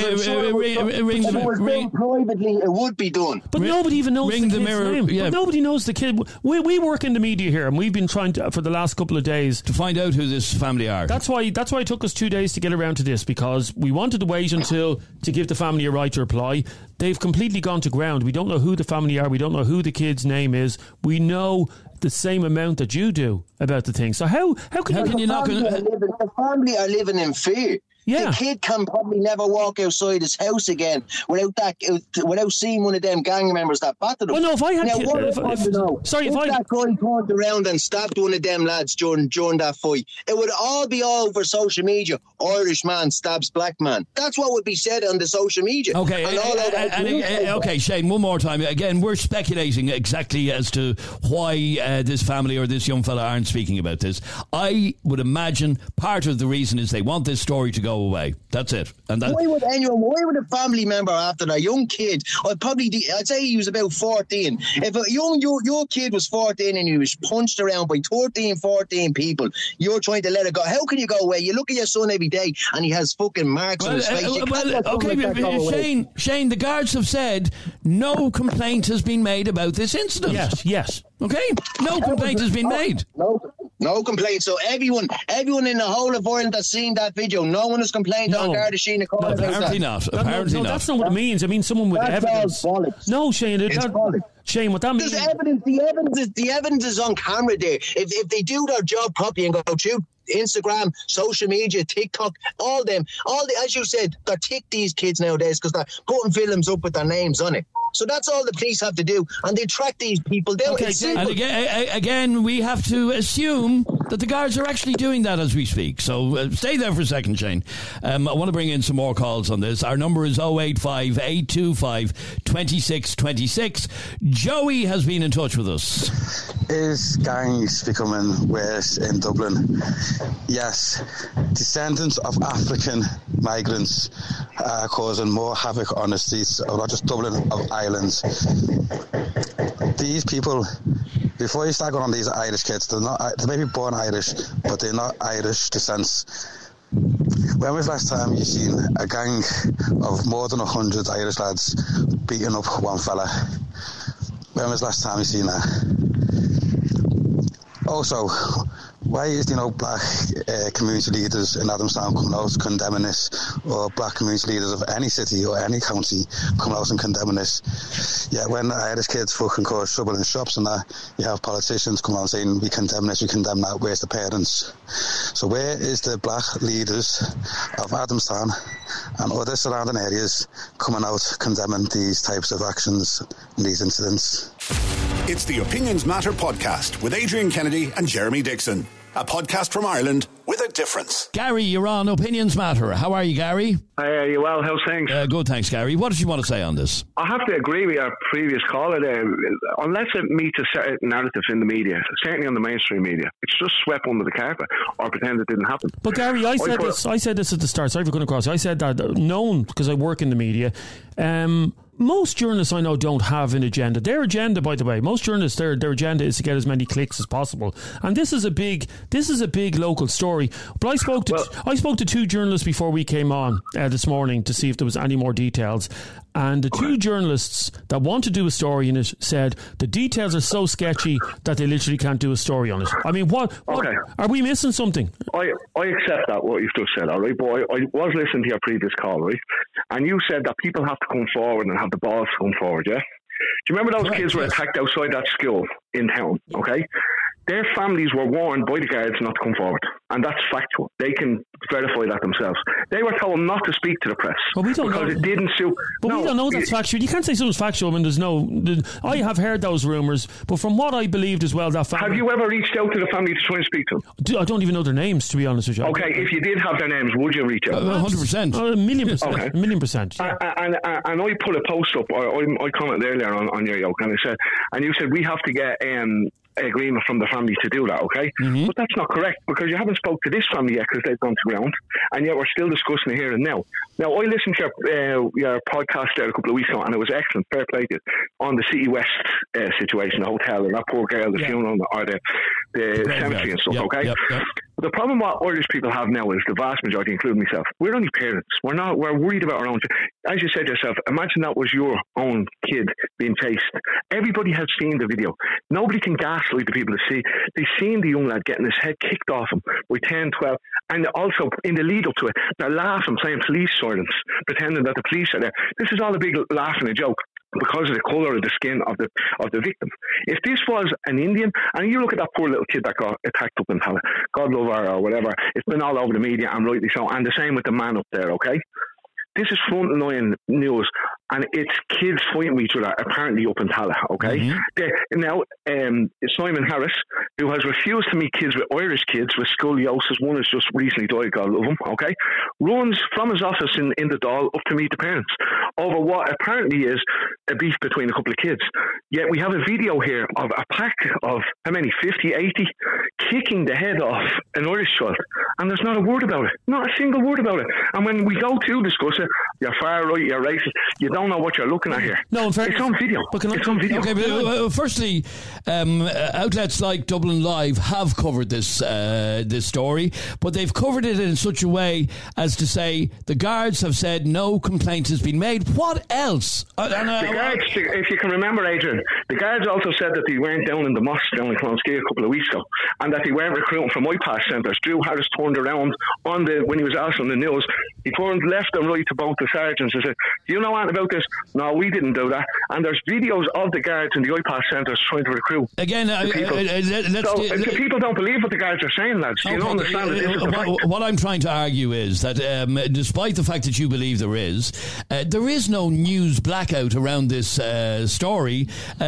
Privately, it would be done. But nobody even knows the kid's name. Yeah. But nobody knows the kid. We work in the media here, and we've been trying to, for the last couple of days, to find out who this family are. That's why it took us 2 days to get around to this, because we wanted to wait until to give the family a right to reply. They've completely gone to ground. We don't know who the family are. We don't know who the kid's name is. We know the same amount that you do about the thing. So how can you not? The family are living in fear. Yeah. The kid can probably never walk outside his house again without seeing one of them gang members that battered him. Well, no, if I had if that guy turned around and stabbed one of them lads during that fight, it would all be all over social media. Irish man stabs black man. That's what would be said on the social media. Okay, okay, Shane, one more time. Again, we're speculating exactly as to why this family or this young fella aren't speaking about this. I would imagine part of the reason is they want this story to go away. That's it. And why would a family member after a young kid, I'd say he was about 14, if a your kid was 14 and he was punched around by 13, 14 people, you're trying to let it go. How can you go away? You look at your son every day and he has fucking marks on his face. Shane, the guards have said no complaint has been made about this incident. Yes. Okay? No complaint has been made. No complaint. So everyone in the whole of Ireland that's seen that video, no one has complained on Garda Síochána Court. Apparently not. Apparently not. That's not what it means. I mean someone with evidence. No, Shane. Shane, what that means? The evidence is on camera there. If they do their job properly and go through Instagram, social media, TikTok, as you said, they tick these kids nowadays because they're putting films up with their names on it. So that's all the police have to do, and they track these people down. Okay, and again, we have to assume that the guards are actually doing that as we speak. So stay there for a second, Shane. I want to bring in some more calls on this. Our number is 085 825 2626. Joey has been in touch with us. Is gangs becoming worse in Dublin? Yes. Descendants of African migrants are causing more havoc on the streets of not just Dublin, of islands. These people, before you start going on these Irish kids, they may be born Irish, but they're not Irish descent. When was last time you seen a gang of more than 100 Irish lads beating up one fella? When was last time you seen that? Also, why is black community leaders in Adamstown coming out condemning this, or black community leaders of any city or any county coming out and condemning this? Yeah, when Irish kids fucking cause trouble in shops and that, you have politicians coming out saying we condemn this, we condemn that. Where's the parents? So where is the black leaders of Adamstown and other surrounding areas coming out condemning these types of actions and these incidents? It's the Opinions Matter podcast with Adrian Kennedy and Jeremy Dixon. A podcast from Ireland with a difference. Gary, you're on Opinions Matter. How are you, Gary? Hi, are you well? How's things? Good, thanks, Gary. What did you want to say on this? I have to agree with our previous caller there. Unless it meets a certain narrative in the media, certainly on the mainstream media, it's just swept under the carpet or pretend it didn't happen. But Gary, I said this at the start. Sorry for coming across. I said that known because I work in the media. Most journalists I know don't have an agenda. Their agenda, by the way, most journalists, their agenda is to get as many clicks as possible. And this is a big local story. But I spoke to two journalists before we came on this morning to see if there was any more details. And the two journalists that want to do a story in it said the details are so sketchy that they literally can't do a story on it. I mean, what are we missing something? I accept that, what you've just said, all right, but I was listening to your previous call, right? And you said that people have to come forward and have the balls to come forward, yeah? Do you remember those kids were attacked outside that school in town, okay? Their families were warned by the guards not to come forward. And that's factual. They can verify that themselves. They were told not to speak to the press. But we don't know. It didn't suit. But we don't know that's factual. You can't say something's factual when there's no... I have heard those rumours, but from what I believed as well, that family... Have you ever reached out to the family to try and speak to them? I don't even know their names, to be honest with you. Okay, if you did have their names, would you reach out? 100%. A million percent. Okay. A million percent. Yeah. And I put a post up, I commented earlier on your yoke, and I said, and you said we have to get agreement from the family to do that, okay? Mm-hmm. But that's not correct, because you haven't spoke to this family yet because they've gone to ground, and yet we're still discussing it here and now. Now, I listened to your podcast there a couple of weeks ago, and it was excellent, fair play to you, on the City West situation, the hotel, and that poor girl, the funeral, or the cemetery and stuff, okay? Yep. The problem what Irish people have now is the vast majority, including myself, we're only parents. We're worried about our own. As you said yourself, imagine that was your own kid being chased. Everybody has seen the video. Nobody can gaslight the people to see. They've seen the young lad getting his head kicked off him with 10, 12, and also in the lead up to it, they're laughing, playing police sirens, pretending that the police are there. This is all a big laugh and a joke, because of the colour of the skin of the victim. If this was an Indian, and you look at that poor little kid that got attacked up in Tala, God love her or whatever, it's been all over the media, and rightly so, and the same with the man up there, okay? This is front-line news, and it's kids fighting each other, apparently up in Tala, okay? Mm-hmm. Now, Simon Harris, who has refused to meet kids with Irish kids with scoliosis, one has just recently died, God love him, okay? Runs from his office in the Dáil up to meet the parents over what apparently is a beef between a couple of kids. Yet we have a video here of a pack of, how many, 50, 80, kicking the head off an Irish child, and there's not a word about it, not a single word about it. And when we go to discuss it, you're far right, you're racist, you don't know what you're looking at here. No, in fact, it's on video. It's on video. Okay, but firstly, outlets like Dublin Live have covered this story, but they've covered it in such a way as to say the guards have said no complaint has been made. What else? The guards, if you can remember, Adrian, the guards also said that they weren't down in the mosque down in Clonskea a couple of weeks ago, and that they weren't recruiting from IPAS centres. Drew Harris turned around when he was asked on the news, he turned left and right to both the sergeants and said, do you know anything about this? No, we didn't do that. And there's videos of the guards in the IPAS centres trying to recruit. Again, if people don't believe what the guards are saying, lads, you don't understand it. What I'm trying to argue is that despite the fact that you believe there is no news blackout around this story.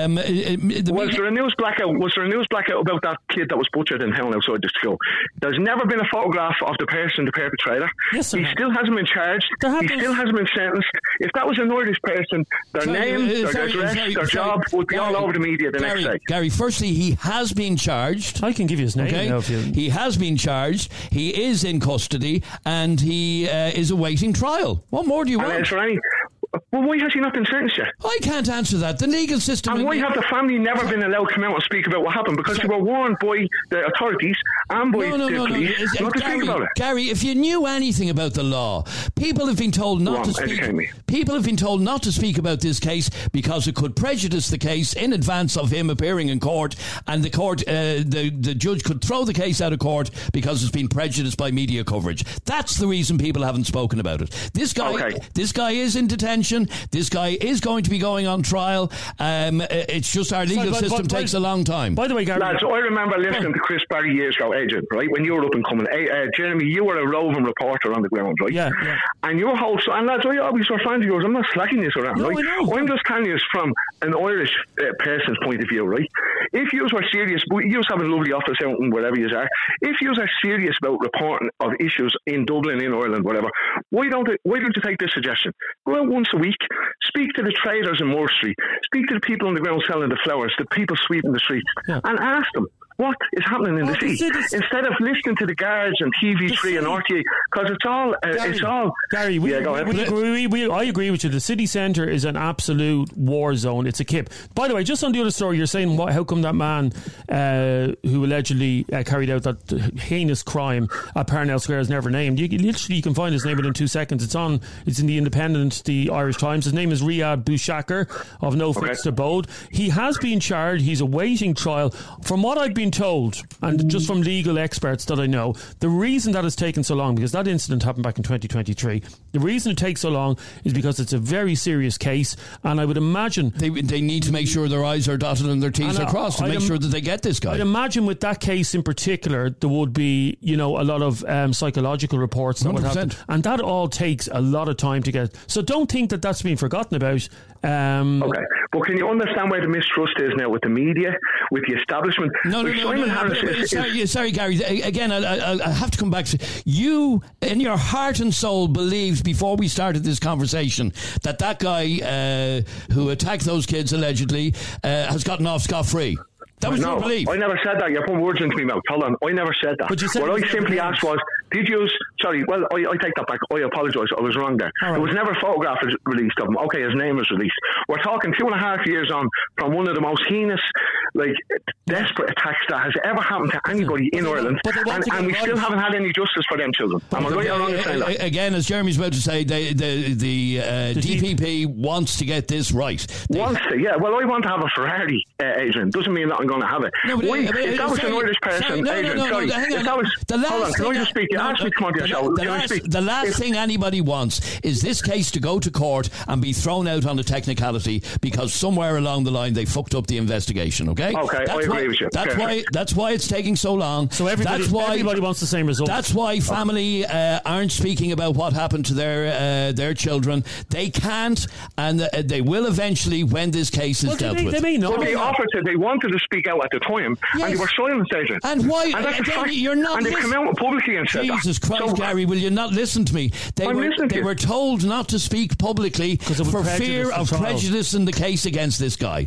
Was there a news blackout? Was there a news blackout about that kid that was butchered in hell outside the school? There's never been a photograph of the person, the perpetrator. Yes, he still hasn't been charged. He still hasn't been sentenced. If that was an Irish person, their name, their address, their job would be all over the media the next day. Gary, firstly, he has been charged. I can give you his name. Okay? He has been charged. He is in custody, and he is awaiting trial. What more do you want? Well, why has he not been sentenced yet? I can't answer that. The legal system... And why have the family never been allowed to come out and speak about what happened? Because they were warned by the authorities and by the police not to speak about it. Gary, if you knew anything about the law, people have been told not to speak... People have been told not to speak about this case because it could prejudice the case in advance of him appearing in court, and the court, the judge could throw the case out of court because it's been prejudiced by media coverage. That's the reason people haven't spoken about it. This guy is in detention. This guy is going to be going on trial. It's just our legal system takes a long time. By the way, Gary... Lads, I remember listening to Chris Barry years ago, Agent, right, when you were up and coming. Jeremy, you were a roving reporter on the ground, right? Yeah. And your whole... And lads, I always were fans of yours. I'm not slacking this around, right? I'm just telling you from an Irish person's point of view, right? If you were serious... You have a lovely office out in wherever you are. If you are serious about reporting of issues in Dublin, in Ireland, whatever, why don't you take this suggestion? Go out once a week, speak to the traders in Moore Street, speak to the people on the ground selling the flowers, the people sweeping the streets, and ask them what is happening in the city, instead of listening to the guards and TV3 and RTA, because it's all... Gary, I agree with you. The city centre is an absolute war zone. It's a kip. By the way, just on the other story, you're saying how come that man who allegedly carried out that heinous crime at Parnell Square is never named? You can find his name within 2 seconds. It's in the Independent, the Irish Times. His name is Riyad Boushakar of No Fixed Abode. He has been charged. He's awaiting trial. From what I've been told, and just from legal experts that I know, the reason that has taken so long, because that incident happened back in 2023, the reason it takes so long is because it's a very serious case, and I would imagine they need to make sure their I's are dotted and their T's are crossed to make sure that they get this guy. I'd imagine with that case in particular, there would be a lot of psychological reports that would happen, and that all takes a lot of time to get. So don't think that that's been forgotten about. Okay, but can you understand where the mistrust is now with the media, with the establishment? Sorry, Gary. Again, I have to come back to you. In your heart and soul, believed before we started this conversation that guy who attacked those kids allegedly has gotten off scot-free. That was your belief. I never said that. You're putting words into my mouth. Hold on. I never said that. But you said what I simply asked was, did you... Sorry, well, I take that back. I apologise. I was wrong there. There was never a photograph released of him. Okay, his name was released. We're talking 2.5 years on from one of the most heinous, desperate attacks that has ever happened to anybody in Ireland. And we still haven't had any justice for them children. Am I right or wrong in saying that? Again, as Jeremy's about to say, the DPP wants to get this right. Wants to, yeah. Well, I want to have a Ferrari, Adrian. Doesn't mean that I'm going to have it. No, but if that was an Irish person, Adrian, sorry. If that was... Hold on, can I just speak? You asked me to come on to your show. The last thing anybody wants is this case to go to court and be thrown out on a technicality because somewhere along the line they fucked up the investigation, okay? Okay, I agree with you. That's why it's taking so long. So everybody wants the same result. That's why family aren't speaking about what happened to their children. They can't, and they will eventually when this case is dealt with. They may not. They wanted to speak out at the time, and they were silenced, Adrian. And why? And that's again, a fact. You're not. And they come out publicly and said Jesus that. Christ, Gary, will you not listen to me? They were told not to speak publicly for fear of prejudice in the case against this guy.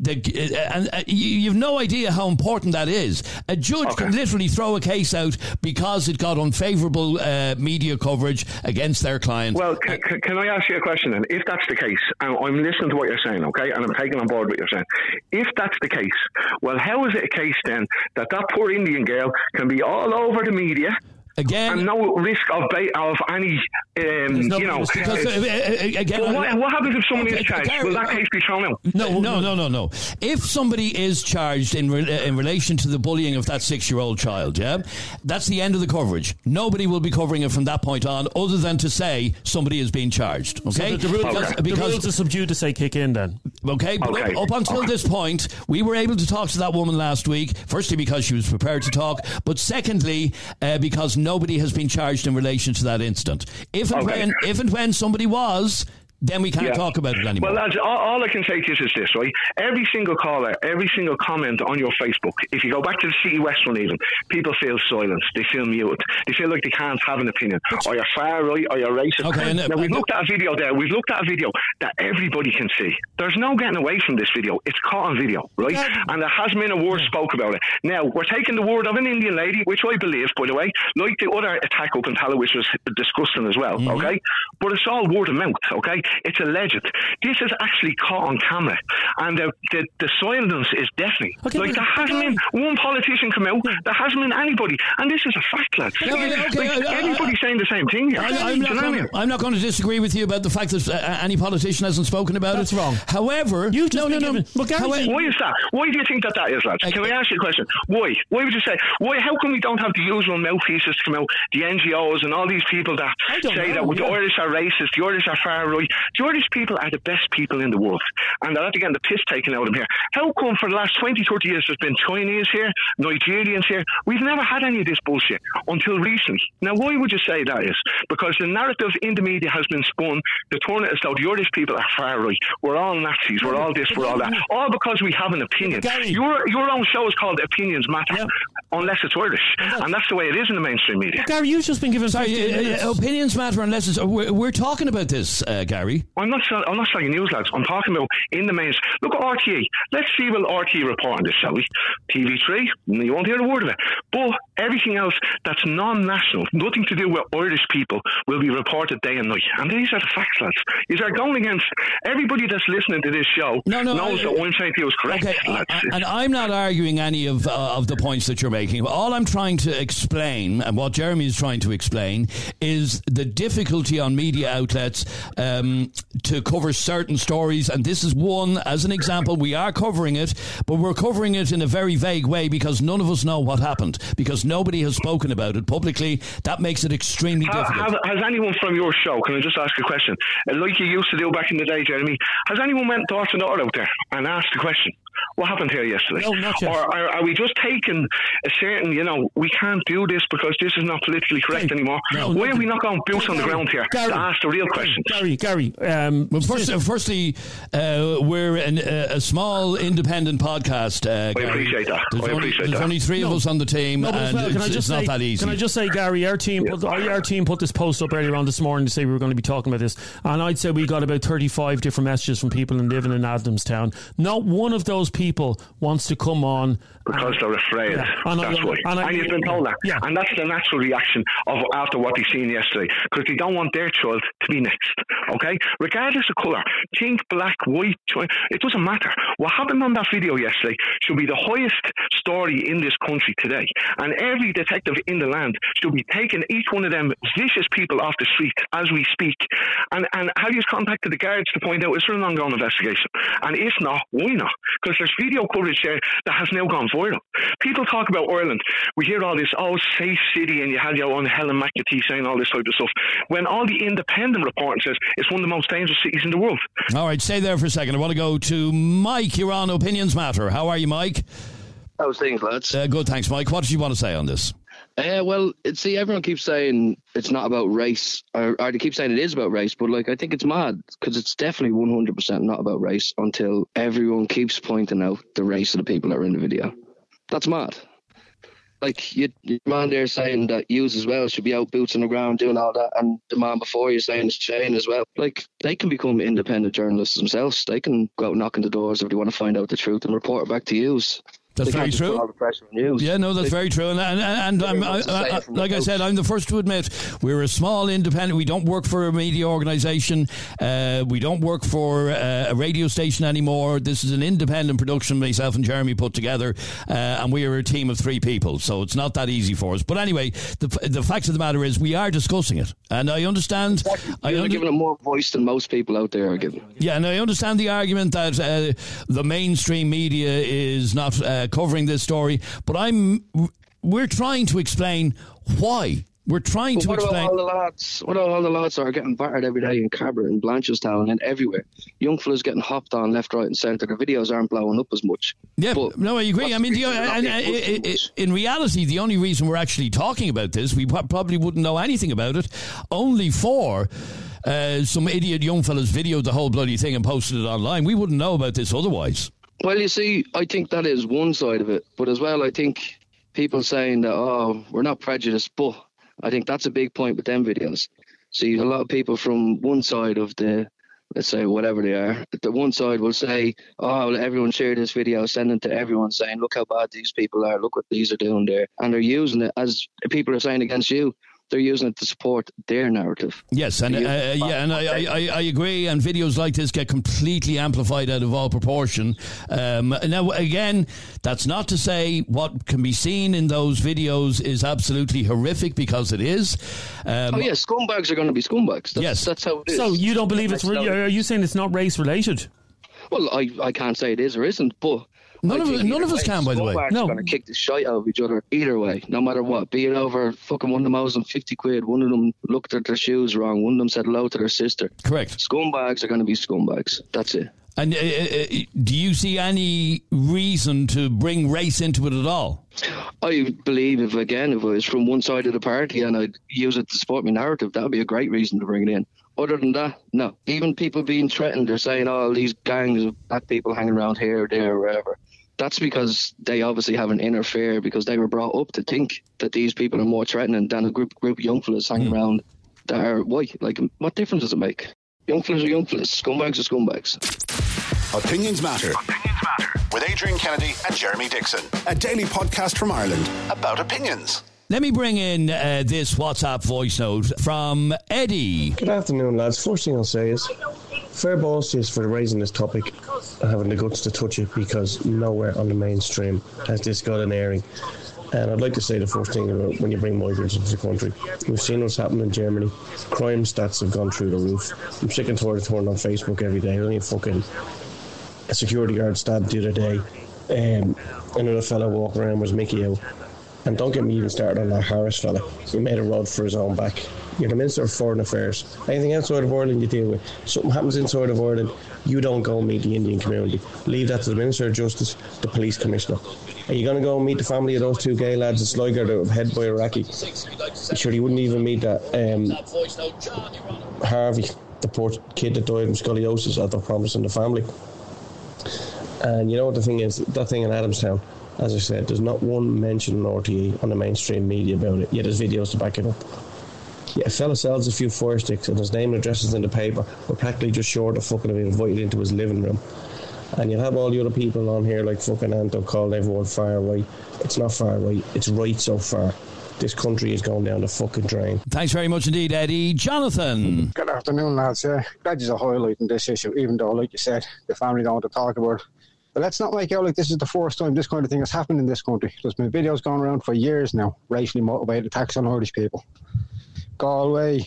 You've no idea how important that is. A judge can literally throw a case out because it got unfavourable media coverage against their client. Well, can I ask you a question then? If that's the case, and I'm listening to what you're saying, okay, and I'm taking on board what you're saying. If that's the case, well, how is it a case then that poor Indian girl can be all over the media again, and no risk of any, because again, what happens if somebody is charged? Will that case be thrown out? No. If somebody is charged in relation to the bullying of that 6-year-old child, that's the end of the coverage. Nobody will be covering it from that point on, other than to say somebody is being charged. Okay, so the rules of sub judice kick in then. Okay, but up until this point, we were able to talk to that woman last week. Firstly, because she was prepared to talk, but secondly, because nobody has been charged in relation to that incident. If and when somebody was, then we can't talk about it anymore. Well, lads, all I can say to you is this, right? Every single caller, every single comment on your Facebook, if you go back to the City West one even, people feel silenced, they feel muted, they feel like they can't have an opinion, or you're far right, or you're racist. Okay, now, we've looked at a video that everybody can see. There's no getting away from this video. It's caught on video, right? And there hasn't been a word spoke about it. Now, we're taking the word of an Indian lady, which I believe, by the way, like the other attack up in Tala, which was disgusting as well, okay? But it's all word of mouth, okay? It's alleged. This is actually caught on camera, and the silence is deafening. Okay, there hasn't been one politician come out. There hasn't been anybody, and this is a fact, lads. Everybody's saying the same thing. I'm not going to disagree with you about the fact that any politician hasn't spoken about it. That's wrong. However, you've just been given. Why is that? Why do you think that is, lads? Can I ask you a question? Why? Why would you say? Why? How come we don't have the usual mouthpieces to come out? The NGOs and all these people that say that the Irish are racist, the Irish are far right. The Irish people are the best people in the world, and they're not getting the piss taken out of them here. How come for the last 20, 30 years there's been Chinese here, Nigerians here? We've never had any of this bullshit until recently. Now, why would you say that is? Because the narrative in the media has been spun to turn it as though the Irish people are far right. We're all Nazis, we're all this, we're all that. All because we have an opinion. Your own show is called Opinions Matter, unless it's Irish. And that's the way it is in the mainstream media. But Gary, you've just been given... opinions matter unless it's... We're talking about this, Gary. I'm not saying news, lads. I'm talking about in the main. Look at RTE. Let's see will RTE report on this, shall we? TV3, you won't hear a word of it. But everything else that's non-national, nothing to do with Irish people, will be reported day and night. And these are the facts, lads. These are going against everybody that's listening to this show knows that what I'm saying to you is correct. Okay, and I'm not arguing any of the points that you're making. All I'm trying to explain, and what Jeremy is trying to explain, is the difficulty on media outlets to cover certain stories, and this is one as an example. We are covering it, but we're covering it in a very vague way because none of us know what happened, because nobody has spoken about it publicly. That makes it extremely difficult. Has anyone from your show, can I just ask a question, like you used to do back in the day, Jeremy, has anyone went door to door out there and asked the question, what happened here yesterday? No, not yet. Or are we just taking a certain, we can't do this because this is not politically correct anymore? Why are we not going boots on the ground here to ask the real questions? Gary. Firstly, we're a small independent podcast. I appreciate that. There's only three of us on the team, and it's not that easy. Can I just say, Gary, our team put this post up earlier on this morning to say we were going to be talking about this, and I'd say we got about 35 different messages from people living in Adamstown. Not one of those people people wants to come on because they're afraid. Yeah. That's why. And you've been told that. Yeah. And that's the natural reaction of after what they've seen yesterday, because they don't want their child to be next. Okay, regardless of colour, pink, black, white, it doesn't matter. What happened on that video yesterday should be the highest story in this country today, and every detective in the land should be taking each one of them vicious people off the street as we speak, and have you contacted the guards to point out is there an ongoing investigation, and if not, why not? Because there's video coverage there that has now gone viral. People talk about Ireland, we hear all this, safe city, and you have your own Helen McAtee saying all this type of stuff, when all the independent reporting says it's one of the most dangerous cities in the world. All right, stay there for a second. I want to go to Mike. You're on Opinions Matter. How are you, Mike? How's things, lads? Good, thanks, Mike. What did you want to say on this? Well, see, everyone keeps saying it's not about race, or they keep saying it is about race, but I think it's mad, because it's definitely 100% not about race until everyone keeps pointing out the race of the people that are in the video. That's mad. Your man there saying that yous as well should be out boots on the ground doing all that, and the man before you saying it's Shane as well. They can become independent journalists themselves. They can go out knocking the doors if they want to find out the truth and report it back to yous. That's very true. Yeah, no, that's very true. And I'm, like I said, I'm the first to admit we're a small independent. We don't work for a media organisation. We don't work for a radio station anymore. This is an independent production myself and Jeremy put together, and we are a team of 3 people. So it's not that easy for us. But anyway, the fact of the matter is we are discussing it, and I understand. Exactly. You're giving it more voice than most people out there are giving. Yeah, and I understand the argument that the mainstream media is not covering this story, but we're trying to explain why. We're trying to explain. What about all the lads that are getting battered every day in Cabra and Blanchardstown and everywhere? Young fellas getting hopped on left, right and centre. The videos aren't blowing up as much. Yeah, no, I agree. I mean, in reality, the only reason we're actually talking about this, we probably wouldn't know anything about it, only for some idiot young fellas videoed the whole bloody thing and posted it online. We wouldn't know about this otherwise. Well, you see, I think that is one side of it. But as well, I think people saying that, we're not prejudiced, but I think that's a big point with them videos. See, a lot of people from one side of the, let's say, whatever they are, the one side will say, everyone share this video, send it to everyone saying, look how bad these people are, look what these are doing there. And they're using it, as people are saying against you, they're using it to support their narrative. Yes, and I agree. And videos like this get completely amplified out of all proportion. Now, again, that's not to say what can be seen in those videos is absolutely horrific, because it is. Scumbags are going to be scumbags. That's how it is. So you don't believe it's? Are you saying it's not race related? Well, I can't say it is or isn't, but. None of us can, by the way. No, going to kick the shite out of each other either way, no matter what. Be it over fucking one of them owes them 50 quid, one of them looked at their shoes wrong, one of them said hello to their sister. Correct. Scumbags are going to be scumbags. That's it. And do you see any reason to bring race into it at all? I believe if I was from one side of the party and I'd use it to support my narrative, that would be a great reason to bring it in. Other than that, no. Even people being threatened, they're saying, these gangs of black people hanging around here, there, or wherever. That's because they obviously have an inner fear, because they were brought up to think that these people are more threatening than a group of young fellas hanging around that are white. What difference does it make? Young fellas are young fellas. Scumbags are scumbags. Opinions Matter. With Adrian Kennedy and Jeremy Dixon. A daily podcast from Ireland about opinions. Let me bring in this WhatsApp voice note from Eddie. Good afternoon, lads. First thing I'll say is, fair balls to you for raising this topic and having the guts to touch it, because nowhere on the mainstream has this got an airing. And I'd like to say the first thing about when you bring migrants into the country. We've seen what's happened in Germany. Crime stats have gone through the roof. I'm sick and tired of turning on Facebook every day. Only a security guard stabbed the other day. Another fellow walking around was Mickey out. And don't get me even started on that Harris fella. He made a rod for his own back. You're the Minister of Foreign Affairs. Anything outside of Ireland you deal with. Something happens inside of Ireland, you don't go and meet the Indian community. Leave that to the Minister of Justice, the Police Commissioner. Are you going to go and meet the family of those 2 gay lads in Sligo that were head by Iraqi? Sure, you wouldn't even meet that Harvey, the poor kid that died of scoliosis after promising the family. And you know what the thing is? That thing in Adamstown, as I said, there's not one mention on RTE on the mainstream media about it, yet there's videos to back it up. Yeah, a fella sells a few fire sticks and his name and address is in the paper. We're practically just short of fucking being invited into his living room. And you have all the other people on here like fucking Anto calling everyone far right. It's not far right, it's right so far. This country is going down the fucking drain. Thanks very much indeed, Eddie. Jonathan. Good afternoon, lads. Glad you're highlighting this issue, even though, like you said, the family don't want to talk about it. But let's not make out like this is the first time this kind of thing has happened in this country. There's been videos going around for years now, racially motivated attacks on Irish people. Galway,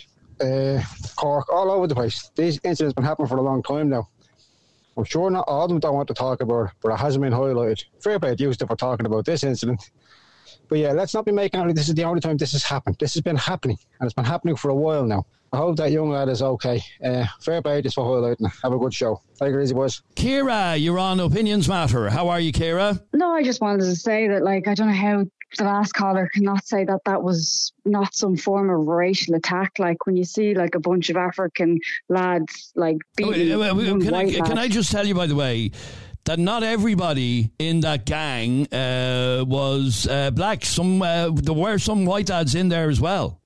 Cork, all over the place. These incidents have been happening for a long time now. I'm sure not all of them don't want to talk about it, but it hasn't been highlighted. Fair play to you for talking about this incident. But yeah, let's not be making out like this is the only time this has happened. This has been happening, and it's been happening for a while now. I hope that young lad is okay. Fair play just for highlighting it. Have a good show. Take it easy, boys. Kira, you're on Opinions Matter. How are you, Kira? No, I just wanted to say that, I don't know how the last caller cannot say that that was not some form of racial attack. When you see, a bunch of African lads, beating Can I just tell you, by the way, that not everybody in that gang was black. There were some white lads in there as well.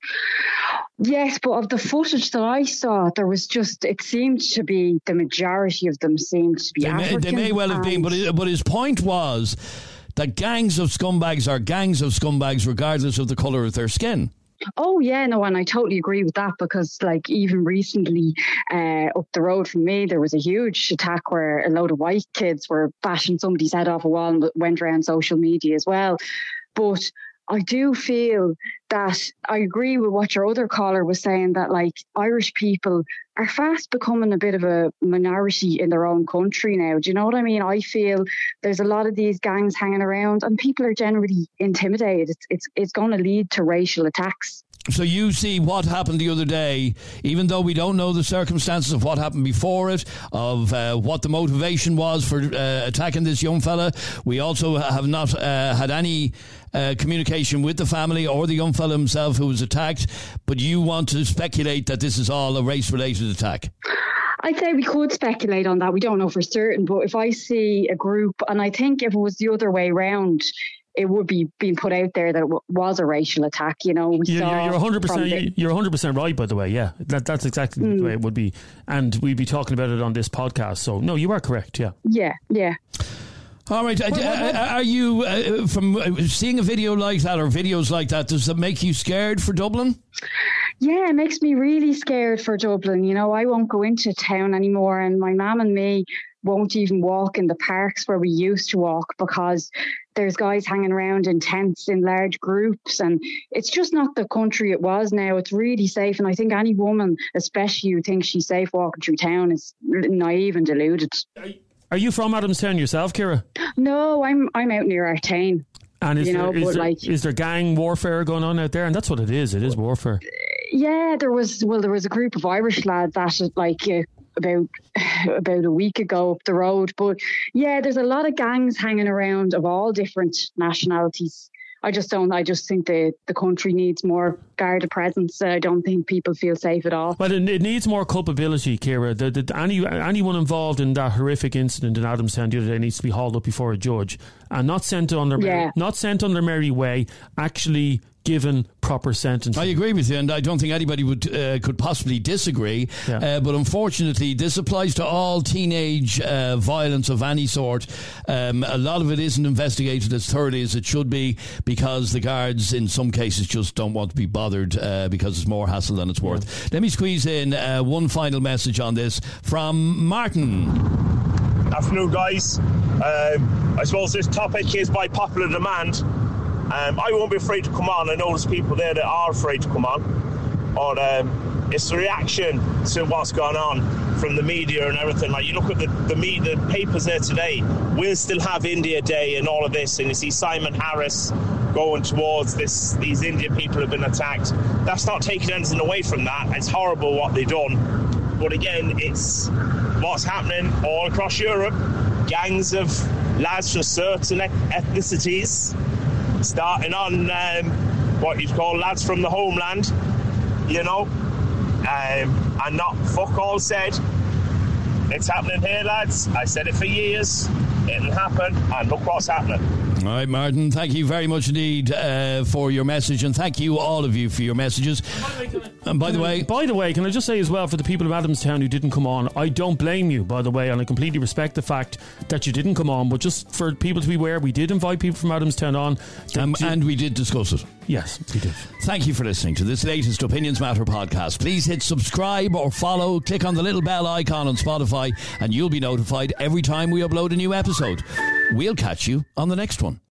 Yes, but of the footage that I saw, there was it seemed to be the majority of them seemed to be African. They may well have been, but his point was that gangs of scumbags are gangs of scumbags regardless of the colour of their skin. Oh, yeah, no, and I totally agree with that because, even recently up the road from me, there was a huge attack where a load of white kids were bashing somebody's head off a wall and went around social media as well. But I do feel that I agree with what your other caller was saying, that Irish people are fast becoming a bit of a minority in their own country now. Do you know what I mean? I feel there's a lot of these gangs hanging around and people are generally intimidated. It's going to lead to racial attacks. So you see what happened the other day, even though we don't know the circumstances of what happened before it, of what the motivation was for attacking this young fella. We also have not had any communication with the family or the young fella himself who was attacked. But you want to speculate that this is all a race-related attack? I'd say we could speculate on that. We don't know for certain. But if I see a group, and I think if it was the other way around, it would be being put out there that it was a racial attack. You're 100%. You're 100% right. By the way, yeah, that's exactly the way it would be, and we'd be talking about it on this podcast. So no, you are correct. Yeah. All right. Are you from seeing a video like that or videos like that? Does that make you scared for Dublin? Yeah, it makes me really scared for Dublin. I won't go into town anymore, and my mum and me won't even walk in the parks where we used to walk because there's guys hanging around in tents in large groups, and it's just not the country it was now. It's really safe, and I think any woman, especially who thinks she's safe walking through town, is naive and deluded. Are you from Adamstown yourself, Kira? No, I'm out near Artane. And is there gang warfare going on out there? And that's what it is. It is warfare. Yeah, there was a group of Irish lads that about a week ago up the road. But yeah, there's a lot of gangs hanging around of all different nationalities. I just think the country needs more Garda presence. I don't think people feel safe at all. Well, it needs more culpability, Kira. Anyone involved in that horrific incident in Adamstown the other day needs to be hauled up before a judge and not sent on their merry way, actually given proper sentencing. I agree with you, and I don't think anybody could possibly disagree. Yeah. But unfortunately, this applies to all teenage violence of any sort. A lot of it isn't investigated as thoroughly as it should be because the guards, in some cases, just don't want to be bothered because it's more hassle than it's worth. Let me squeeze in one final message on this from Martin. Afternoon, guys. I suppose this topic is by popular demand. I won't be afraid to come on. I know there's people there that are afraid to come on. But it's the reaction to what's gone on from the media and everything. You look at the papers there today, we'll still have India Day and all of this, and you see Simon Harris going towards these Indian people have been attacked. That's not taking anything away from that. It's horrible what they've done. But again, it's what's happening all across Europe. Gangs of lads from certain ethnicities starting on what you'd call lads from the homeland, and not fuck all said. It's happening here, lads. I said it for years. It'll happen, and look what's happening. All right, Martin, thank you very much indeed for your message, and thank you, all of you, for your messages. And by the way, can I just say as well, for the people of Adamstown who didn't come on, I don't blame you, by the way, and I completely respect the fact that you didn't come on, but just for people to be aware, we did invite people from Adamstown on. And we did discuss it. Yes, we did. Thank you for listening to this latest Opinions Matter podcast. Please hit subscribe or follow, click on the little bell icon on Spotify, and you'll be notified every time we upload a new episode. We'll catch you on the next one.